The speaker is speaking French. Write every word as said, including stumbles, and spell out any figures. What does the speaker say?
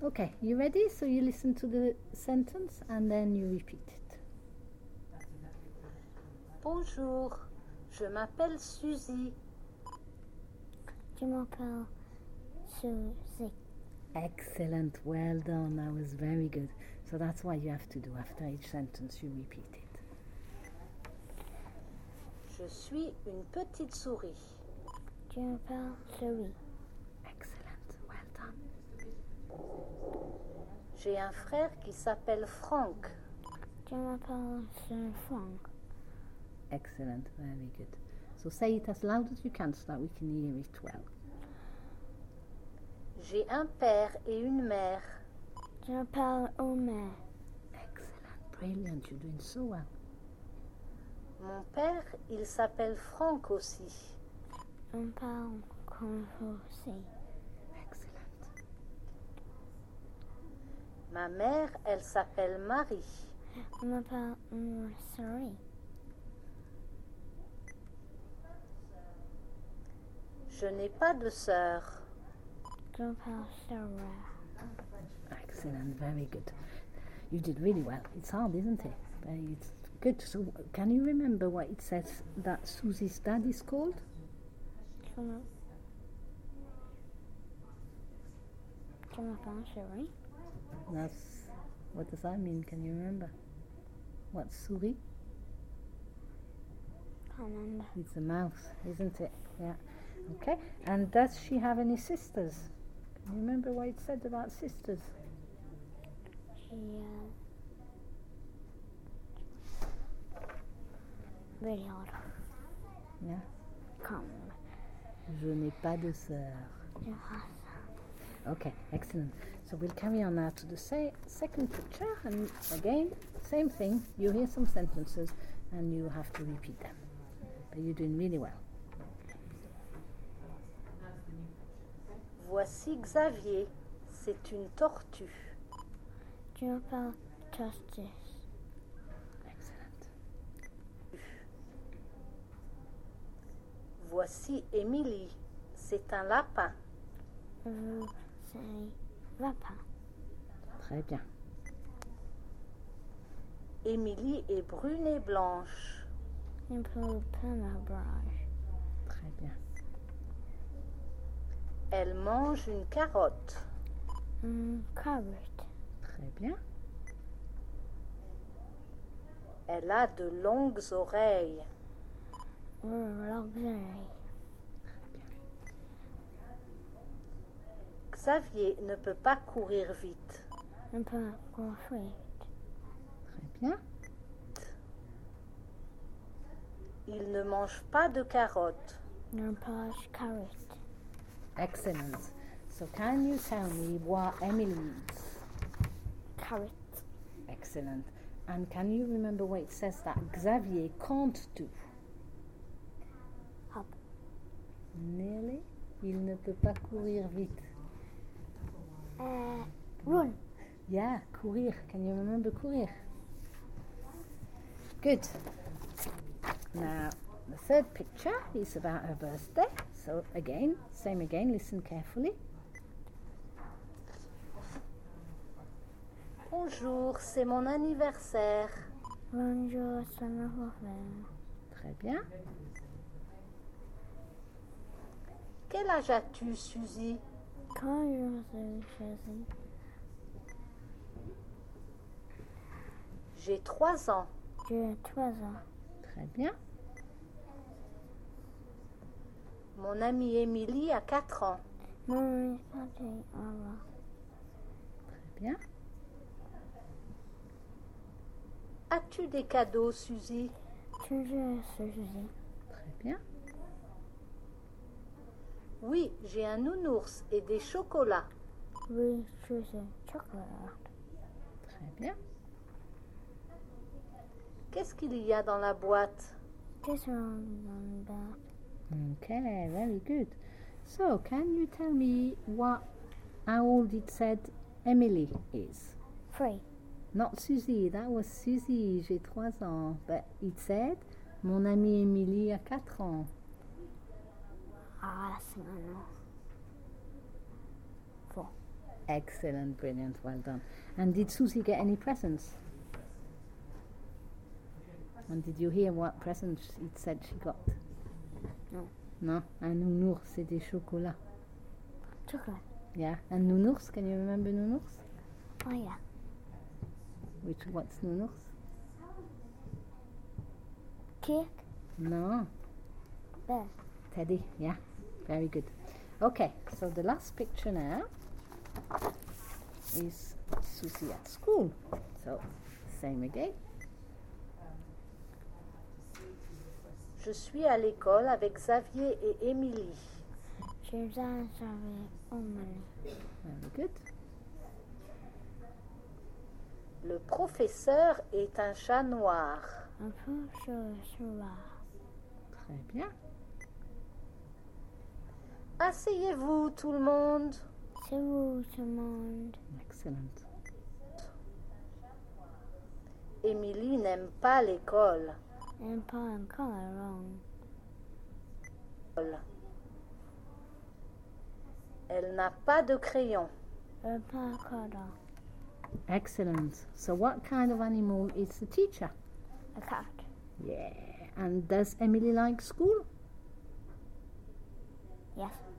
Okay, you ready? So you listen to the sentence and then you repeat it. Bonjour, je m'appelle Suzy. Je m'appelle Suzy. Excellent, well done, that was very good. So that's what you have to do. After each sentence, you repeat it. Je suis une petite souris. Je m'appelle Souris. Excellent, well done. J'ai un frère qui s'appelle Franck. Je m'appelle Sir Frank. Excellent, very good. So say it as loud as you can so that we can hear it well. J'ai un père et une mère. Je m'appelle Omer. Excellent, brilliant, you're doing so well. Mon père, il s'appelle Franck aussi. Je m'appelle Frank aussi. Excellent. Ma mère, elle s'appelle Marie. Je m'appelle Nursery. Je n'ai pas de sœur. Je m'appelle Sarah. Excellent, very good. You did really well. It's hard, isn't it? But it's good. So can you remember what it says that Susie's dad is called? Je m'appelle Je m'appelle Sherry. That's, what does that mean? Can you remember? What's souris? Can't remember. It's a mouse, isn't it? Yeah. Okay. And does she have any sisters? Can you remember what it said about sisters? She, uh, really hard. Yeah. Can't remember. Je n'ai pas de sœur. Je has. Okay, excellent. So we'll carry on now to the se- second picture, and again, same thing. You hear some sentences and you have to repeat them. But you're doing really well. Voici Xavier. C'est une tortue. Je m'appelle Justice. Excellent. Voici Émilie. C'est un lapin. Vous c'est lapin. Très bien. Émilie est brune et blanche. Je m'appelle Plumage. Très bien. Elle mange une carotte. Um, carrot. Très bien. Elle a de longues oreilles. Luxury. Xavier ne peut pas courir vite. Un peu coiffé. Très bien. Il ne mange pas de carottes. Un peu carrot. Excellent. So can you tell me what Emily eats? Carrot. Excellent. And can you remember what it says that Xavier can't do? Hop. Nearly. Il ne peut pas courir vite. Uh, run. Yeah, courir. Can you remember courir? Good. Now, the third picture is about her birthday. So again, same again, listen carefully. Bonjour, c'est mon anniversaire. Bonjour, c'est ma frère. Très bien. Quel âge as-tu, Suzy? Quand je suis choisi. J'ai trois ans. J'ai trois ans. Très bien. Mon amie Émilie a quatre ans. Mon parti avant. Très bien. As-tu des cadeaux, Suzy? Toujours choisi. Très bien. Oui, j'ai un nounours et des chocolats. Oui, choisi chocolat. Très bien. Qu'est-ce qu'il y a dans la boîte? Qu'est-ce qu'on a? Okay, very good. So, can you tell me what, how old it said Emily is? Free. Not Suzy, that was Suzy, j'ai trois ans. But it said, mon amie Émilie a quatre ans. Ah, c'est maintenant. Four. Excellent, brilliant, well done. And did Susie get any presents? And did you hear what presents it said she got? No. No? Un nounours, c'est des chocolats. Chocolate. Yeah. And nounours, can you remember nounours? Oh, yeah. Which, what's nounours? Cake. No. Bear. Teddy, yeah. Very good. Okay, so the last picture now is Susie at school. So, same again. Je suis à l'école avec Xavier et Émilie. Je vais avec Emily. Very good. Le professeur est un chat noir. Un peu sur soir. Très bien. Asseyez-vous tout le monde. C'est vous, tout le monde. Excellent. Émilie n'aime pas l'école. And pas encore wrong. Elle n'a pas de crayon. Un pas encore. Excellent. So what kind of animal is the teacher? A cat. Yeah. And does Emily like school? Yes.